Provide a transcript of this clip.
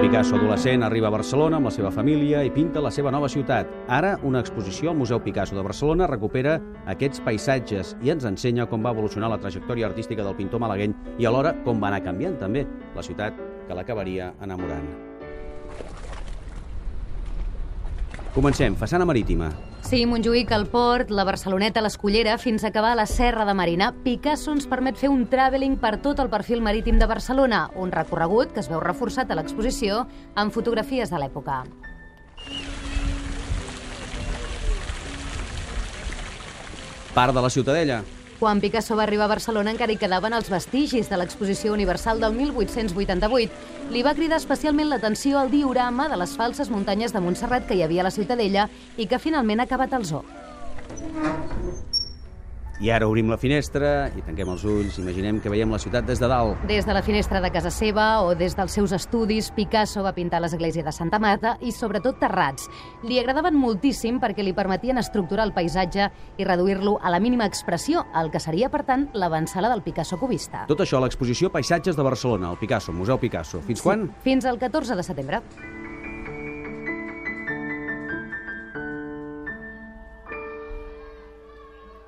Picasso adolescent arriba a Barcelona amb la seva família i pinta la seva nova ciutat. Ara, una exposició al Museu Picasso de Barcelona recupera aquests paisatges i ens ensenya com va evolucionar la trajectòria artística del pintor malagueny i alhora com va anar canviant també la ciutat que l'acabaria enamorant. Comencem, façana marítima. Sí, Montjuïc al port, la Barceloneta a l'Escullera, fins a acabar a la Serra de Marina. Picasso ens permet fer un travelling per tot el perfil marítim de Barcelona, un recorregut que es veu reforçat a l'exposició amb fotografies de l'època. Part de la Ciutadella. Quan Picasso va arribar a Barcelona encara hi quedaven els vestigis de l'Exposició Universal del 1888. Li va cridar especialment l'atenció al diorama de les falses muntanyes de Montserrat que hi havia a la Ciutadella i que finalment ha acabat al zoo. I ara obrim la finestra i tanquem els ulls. Imaginem que veiem la ciutat des de dalt. Des de la finestra de casa seva o des dels seus estudis, Picasso va pintar l'església de Santa Marta i sobretot terrats. Li agradaven moltíssim perquè li permetien estructurar el paisatge i reduir-lo a la mínima expressió, el que seria, per tant, l'avançala del Picasso cubista. Tot això a l'exposició Paisatges de Barcelona, al Picasso, Museu Picasso. Fins quan? Fins al 14 de setembre.